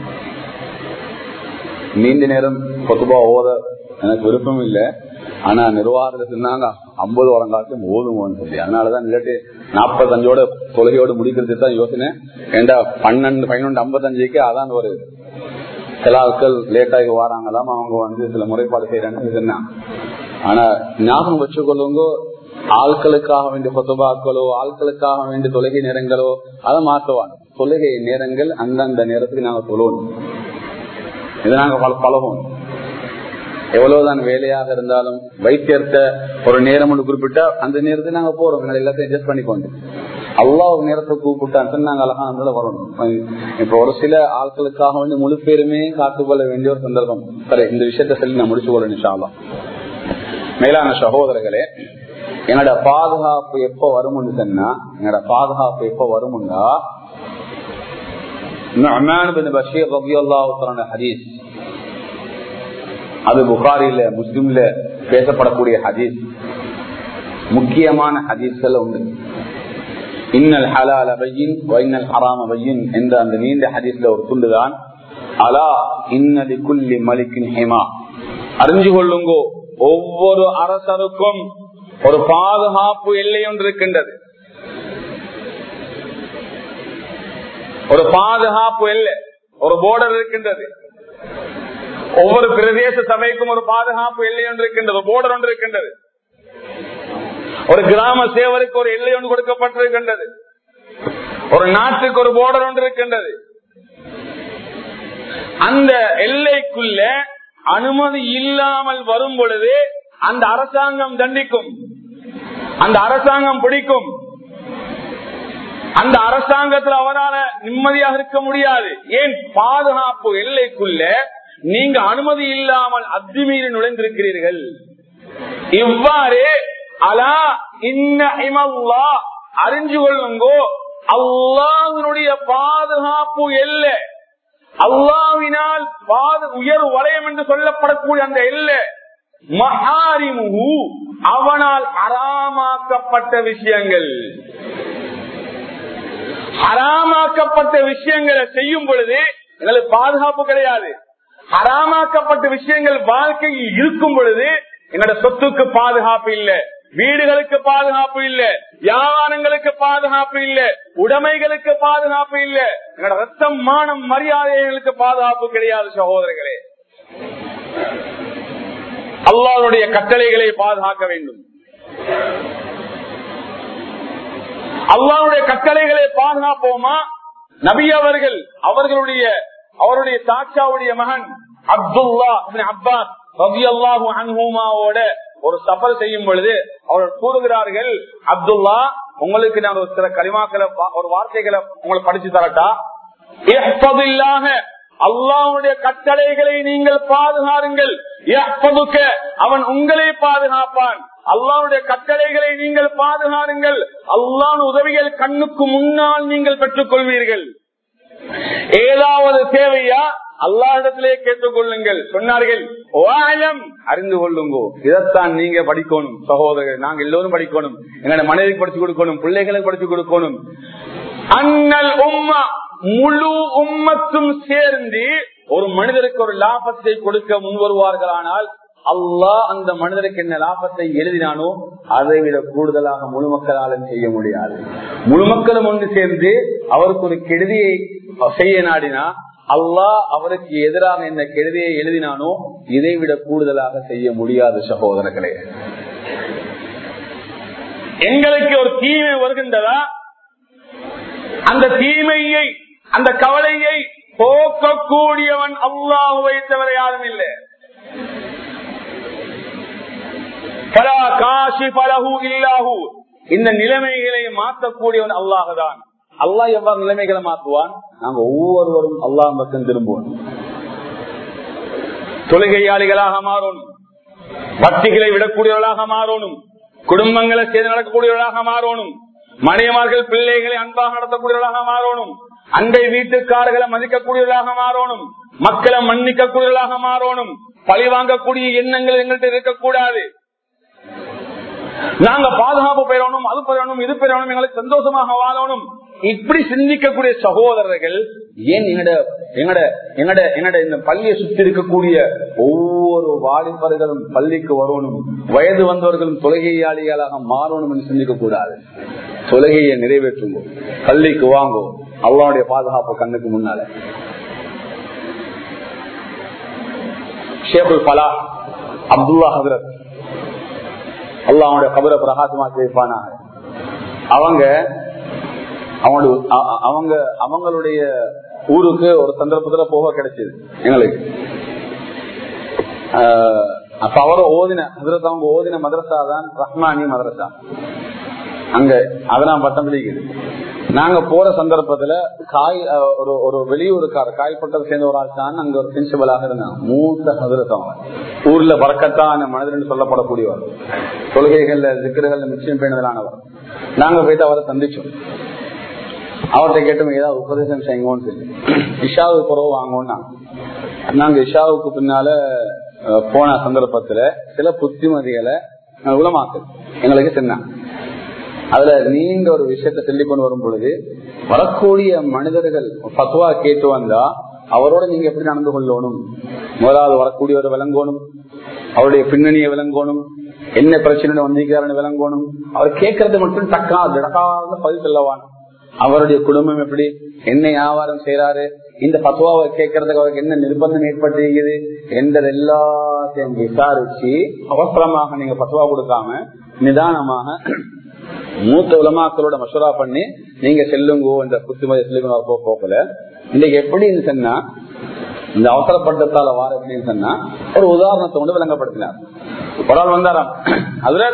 நீண்ட நேரம் பொதுவா ஓத எனக்கு விருப்பம் இல்லை, ஆனா நிர்வாகத்துல சொன்னாங்க 50 வருங்காட்டும் ஓதுவோன்னு சொல்லி, அதனாலதான் இல்லாட்டி 45ஓட தொழுகையோடு முடிக்கிறது தான் யோசனை. ஏண்டா 11:55க்கு அதான் ஒரு சில ஆட்கள் லேட் ஆகி வராங்களாம், அவங்க சில முறைப்பாடு செய்யறாங்கன்னு சொன்னாங்க. ஆனா ஞாபகம் வச்சுக்கொள்ளுங்க, ஆட்களுக்காக வேண்டிய பொதுபாக்களோ ஆட்களுக்காக வேண்டிய தொழுகை நேரங்களோ அதை மாற்றுவாங்க. தொழுகை நேரங்கள் அந்தந்த நேரத்துக்கு நாங்க சொல்லணும், இதை நாங்க பழகும். எவ்வளவுதான் வேலையாக இருந்தாலும் வைத்தியர்த்த ஒரு நேரம் ஒன்று குறிப்பிட்டா அந்த நேரத்தில் நாங்க போறோம், எல்லாத்தையும் அட்ஜஸ்ட் பண்ணிக்கொண்டு. அல்லாஹ் ஒரு நேரத்தை கூப்பிட்டான்னு நாங்க அழகா வரணும். இப்ப ஒரு சில ஆட்களுக்காக வந்து முழு பேருமே காத்துக்கொள்ள வேண்டிய ஒரு சந்தர்ப்பம். சரி, இந்த விஷயத்த சொல்லி நான் முடிச்சு கொள்றேன் இன்ஷா அல்லாஹ். மேலான சகோதரர்களே, என்னோட பாதுகாப்பு எப்ப வரும்னு சொன்னா, என்னோட பாதுகாப்பு எப்ப வரும்னா, நுஅமான் பின் பஷீர் ரலியல்லாஹு தஆலா ஹதீஸ், அது புகாரில முஸ்லிம்ல பேசப்படக்கூடிய ஹதீஸ், முக்கியமான ஹதீஸ்கள் உண்டு. இன்னல் ஹலால பையின் வ இன்னல் ஹராம பையின் என்ற அந்த நீண்ட ஹதீஸ்ல ஒரு துண்டுதான், அலா இன்ன லிகுல்லி மலிக்கின் ஹிமா, அறிஞ்சு கொள்ளுங்கோ, ஒவ்வொரு அரசருக்கும் ஒரு பாதுகாப்பு எல்லை ஒன்று இருக்கின்றது. ஒரு பாதுகாப்பு எல்லை, ஒரு போர்டர் இருக்கின்றது. ஒவ்வொரு பிரதேச சபைக்கும் ஒரு பாதுகாப்பு எல்லை ஒன்று இருக்கின்றது, போர்டர் ஒன்று இருக்கின்றது. ஒரு கிராம சேவருக்கு ஒரு எல்லை ஒன்று கொடுக்கப்பட்டிருக்கின்றது. ஒரு நாட்டுக்கு ஒரு போர்டர் ஒன்று இருக்கின்றது. அந்த எல்லைக்குள்ள அனுமதி இல்லாமல் வரும் பொழுது அந்த அரசாங்கம் தண்டிக்கும், அந்த அரசாங்கம் பிடிக்கும். அந்த அரசாங்கத்தில் அவரால் நிம்மதியாக இருக்க முடியாது. ஏன்? பாதுகாப்பு எல்லைக்குள்ள நீங்க அனுமதி இல்லாமல் அத்துமீறி நுழைந்திருக்கிறீர்கள். இவ்வாறு அலா இன்ன அறிஞ்சு கொள்ளுங்கோ, அல்லாஹ்வுடைய பாதுகாப்பு எல்லை, அல்லாஹ்வினால் உயர் வலயம் என்று சொல்லப்படக்கூடிய அந்த எல்லை, மஹாரிமுஹு அவனால் ஹராமாக்கப்பட்ட விஷயங்கள், ஹராமாக்கப்பட்ட விஷயங்களை செய்யும் பொழுது எங்களுக்கு பாதுகாப்பு கிடையாது. ஹராமாக்கப்பட்ட விஷயங்கள் வாழ்க்கையில் இருக்கும் பொழுது எங்களோட சொத்துக்கு பாதுகாப்பு இல்லை, வீடுகளுக்கு பாதுகாப்பு இல்லை, வியாபாரங்களுக்கு பாதுகாப்பு இல்லை, உடைமைகளுக்கு பாதுகாப்பு இல்லை, எங்களோட ரத்தம் மானம் மரியாதைகளுக்கு பாதுகாப்பு கிடையாது. சகோதரர்களே, அல்லாஹ்வுடைய கட்டளைகளை பாதுகாக்க வேண்டும். அல்லாஹ்வுடைய கட்டளைகளை பாதுகாப்போமா? நபி அவர்கள் அவருடைய சாச்சாவுடைய மகன் அப்துல்லா இப்னு அப்பாஸ் ரலியல்லாஹு அன்ஹுமாவோட ஒரு சஃபர் செய்யும் பொழுது அவர்கள் கூறுகிறார்கள், அப்துல்லா, உங்களுக்கு நான் ஒரு சில கலிமாக்களை, ஒரு வார்த்தைகளை உங்களுக்கு படிச்சு தரட்டா? இஹ்ஃபதில்லாஹ, அல்லாஹ்வுடைய கட்டளைகளை நீங்கள் பாதுகாருங்கள். யஹ்ஃபதுக, அவன் உங்களை பாதுகாப்பான். அல்லாஹ்வுடைய கட்டளைகளை நீங்கள் பாதுகாருங்கள். அல்லாஹ்வின் உதவிகள் கண்ணுக்கு முன்னால் நீங்கள் பெற்றுக் கொள்வீர்கள். ஏதாவது தேவையா அல்லாஹ்விடத்திலே கேட்டுக் கொள்ளுங்கள் சொன்னார்கள். அறிந்து கொள்ளுங்கோ, இதைத்தான் நீங்க படிக்கணும் சகோதரர்கள். நாங்க எல்லோரும் படிக்கணும். எங்களோட மனைவிக்கு படிச்சு கொடுக்கணும், பிள்ளைகளுக்கு படிச்சு கொடுக்கணும். அன்னல் உம்மா, முழு உம்மத்தும் சேர்ந்து ஒரு மனிதருக்கு ஒரு லாபத்தை கொடுக்க முன் வருவார்களானால் அல்லாஹ் அந்த மனிதருக்கு என்ன லாபத்தை எழுதினானோ அதை விட கூடுதலாக முழு மக்களாலும் செய்ய முடியாது. முழு மக்களும் ஒன்று சேர்ந்து அவருக்கு ஒரு கெடுதியை செய்ய நாடினா அல்லாஹ் அவருக்கு எதிராக என்ன கெடுதியை எழுதினானோ இதை விட கூடுதலாக செய்ய முடியாது. சகோதரர்களே, எங்களுக்கு ஒரு தீமை வருகின்றதா, அந்த தீமையை, அந்த கவலையை போக்கக்கூடியவன் அல்லாஹ்வை தவிர யாரும் இல்லை. இந்த நிலைமைகளை மாற்றக்கூடியவன் அல்லாஹ்தான். அல்லாஹ் எவ்வாறு நிலைமைகளை மாற்றுவான்? நாங்க ஒவ்வொருவரும் அல்லாஹ் பக்கம் திரும்புவோம். தொழுகையாளிகளாக மாறணும், பக்திகளை விடக்கூடியவர்களாக மாறணும், குடும்பங்களை சேர்ந்து நடக்கக்கூடியவர்களாக மாறணும், மனைவிமார்கள் பிள்ளைகளை அன்பாக நடத்தக்கூடியவர்களாக மாறணும், அண்டை வீட்டுக்காரர்களை மதிக்கக்கூடியவர்களாக மாறணும், மக்களை மன்னிக்கக்கூடியவர்களாக மாறணும், பழி வாங்கக்கூடிய எண்ணங்கள் எங்கள்கிட்ட இருக்கக்கூடாது. நாங்க பாதுகாப்பு பெறணும், அது பெறணும், இது பெறணும், எங்களுக்கு சந்தோஷமாக வாழணும். இப்படி சிந்திக்கக்கூடிய சகோதரர்கள் ஏன் எங்கட இந்த பள்ளியை சுற்றி இருக்கக்கூடிய ஒவ்வொரு வாலிபர்களும் பள்ளிக்கு வரணும், வயது வந்தவர்களும் தொழுகையாளிகளாக மாறணும் என்று சிந்திக்க கூடாது. தொழுகையை நிறைவேற்றுங்க, பள்ளிக்கு வாங்கோ, அல்லாஹ்வுடைய பாதுகாப்பு கண்ணுக்கு முன்னால. ஷேகுல் ஃபலா அப்துல்லா ஹஜ்ரத், அல்லாஹ்வுடைய கபரை பிரகாசமா செய்வானாக. அவங்களுடைய ஊருக்கு ஒரு சந்தர்ப்பத்துல போக கிடைச்சது எங்களுக்கு. அப்ப அவரை அவங்க ஓதின மதரசா தான் ரஹ்மானி மதரசா. அங்க அதெல்லாம் பட்டம் பிடிக்குது. நாங்க போற சந்தர்ப்பத்துல ஒரு வெளியூருக்கார காய்பட்டத்தை சேர்ந்த ஒரு ஆள் தான் அங்க ஒரு பிரின்சிபலாக இருந்தாங்க. மூத்த ஹதரத் ஊர்ல பறக்கத்தான மனிதன் சொல்லப்படக்கூடியவர், தொழுகைகள்ல திக்ருகள்ல நிச்சயம் பேணுதலானவர். நாங்க போயிட்டு அவரை சந்திச்சோம். அவர்கிட்ட கேட்டோம், ஏதாவது உபதேசம் செய்யுங்கன்னு சொல்லி. இஷாவுக்கு பிறகு வாங்கோன்னா நாங்க இஷாவுக்கு பின்னால போன சந்தர்ப்பத்துல சில புத்திமதிகளை உலமாக்கு எங்களுக்கு சொன்னாங்க. அதுல நீண்ட ஒரு விஷயத்த சொல்லிக் கொண்டு வரும் பொழுது வரக்கூடிய மனிதர்கள் பத்துவா கேட்டு வந்தா அவரோட நீங்க எப்படி நடந்து கொள்ளணும், முதலாவது வரக்கூடியவரை விளங்கணும், அவருடைய பின்னணியை விளங்கணும், என்ன பிரச்சனை வந்திருக்கிறாருன்னு விளங்கணும். அவர் கேட்கறது மட்டும் டக்காக பதில் சொல்லவான். அவருடைய குடும்பம் எப்படி, என்ன வியாபாரம் செய்யறாரு, இந்த பத்துவாவை கேட்கறதுக்கு அவருக்கு என்ன நிர்பந்தம் ஏற்பட்டிருக்குது என்றது எல்லாத்தையும் விசாரிச்சு அவசரமாக நீங்க பத்துவா கொடுக்காம நிதானமாக மூத்த உலமாக்களோட மசூரா பண்ணி நீங்க செல்லுங்கோ என்ற புத்திமதி சொல்லிக்கணும். போக்கல இன்னைக்கு எப்படின்னு சொன்னா, இந்த அவசரப்பட்டத்தால வார எப்படின்னு சொன்னா, ஒரு உதாரணத்தை கொண்டு விளங்கப்படுத்தினார். ஒரு ஆள் வந்தாராம், அதுல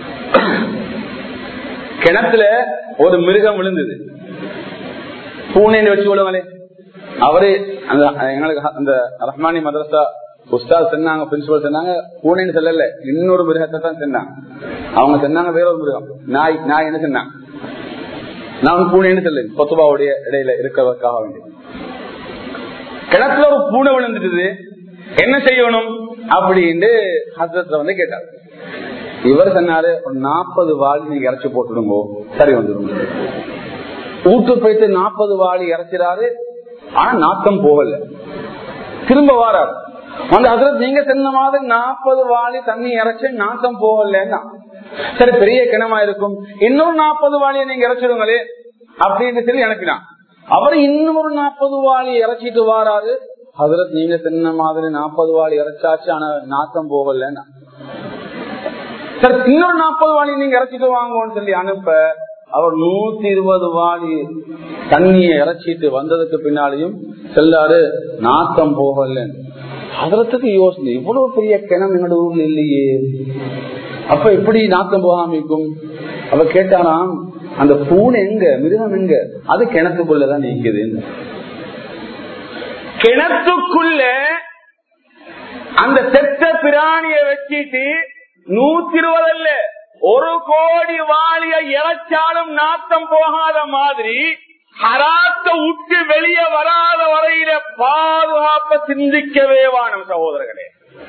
கிணத்துல ஒரு மிருகம் விழுந்தது, பூனைன்னு வச்சு விழுவாங்களே. அவரு எங்களுக்கு அந்த ரஹ்மானி மதரசா உஸ்தாத் சொன்னாங்க, பிரின்சிபல் சொன்னாங்க, பூனைன்னு சொல்லல, இன்னொரு மிருகத்தை தான் சொன்னாங்க. அவங்க சொன்னாங்க வேற ஒரு மிருகம், நாய். நாய் என்ன சொன்னாங்க, நான் பூனைன்னு சொல்ல, பொத்துபாவுடைய இடையில இருக்கிறதுக்காக வேண்டிய. கிணத்துல ஒரு பூனை விழுந்துட்டு என்ன செய்யணும் அப்படின்னு ஹஸ்ரத்ல வந்து கேட்டார். இவர் சொன்னாரு, 40 வாளி நீங்க இறைச்சி போட்டுடுங்க, சரி வந்துடும். ஊட்டு போயிட்டு 40 வாளி இறைச்சிறாரு, ஆனா நாத்தம் போகல. திரும்ப வாராரு வந்து, ஹஸ்ரத் நீங்க சொன்ன மாதிரி 40 வாளி தண்ணி இறைச்சி நாத்தம் போகலன்னா சரி பெரிய கிணமா இருக்கும், இன்னொரு 40 வாளியை நீங்க இறைச்சிடுங்களே அப்படின்னு சொல்லி அனுப்பினான். அவர் இன்னொரு 40 வாளி இறைச்சிட்டு வாராரு. ஹஸ்ரத் நீங்க சொன்ன மாதிரி 40 வாளி இறைச்சாச்சு, ஆனா நாத்தம் போகலன்னா சார் இன்னொரு 40 வாளி நீங்க இறைச்சிட்டு வாங்கன்னு சொல்லி அனுப்ப அவர் 120 வாளி தண்ணியை இறைச்சிட்டு வந்ததுக்கு பின்னாலையும் செல்லாரு நாத்தம் போகல. அதற்கு யோசனை, இவ்வளவு பெரிய கிணம் எங்க ஊர்ல இல்லையே, அப்ப எப்படி நாத்தம் போகாமிக்கும்? அவ கேட்டாராம், அந்த பூனை எங்க, மிருகம் எங்க? அது கிணத்துக்குள்ளதான் நீக்குது. கிணத்துக்குள்ள அந்த செத்த பிராணிய வச்சிட்டு 120 அல்ல 1 கோடி வாளிய இறைச்சாலும் நாத்தம் போகாத மாதிரி ஹராத்த விட்டு வெளியே வராத வரையில பாதுகாப்ப சிந்திக்கவே வானம். சகோதரர்களே,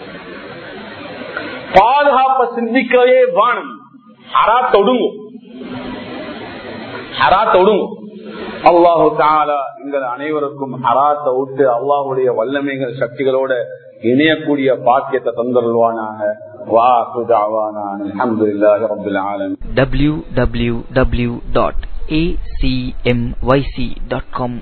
பாதுகாப்ப சிந்திக்கவே வானம். ஹராத்த ஒடுங்கும், ஹராத்த ஒடுங்கும். அல்லாஹு தஆலா எங்கள் அனைவருக்கும் ஹராத்த விட்டு அல்லாஹுடைய வல்லமைகள் சக்திகளோட இணையக்கூடிய பாக்கியத்தை தந்தருள்வானாக. அல்ஹம்துலில்லாஹி ரப்பில் ஆலமீன். www.acmyc.com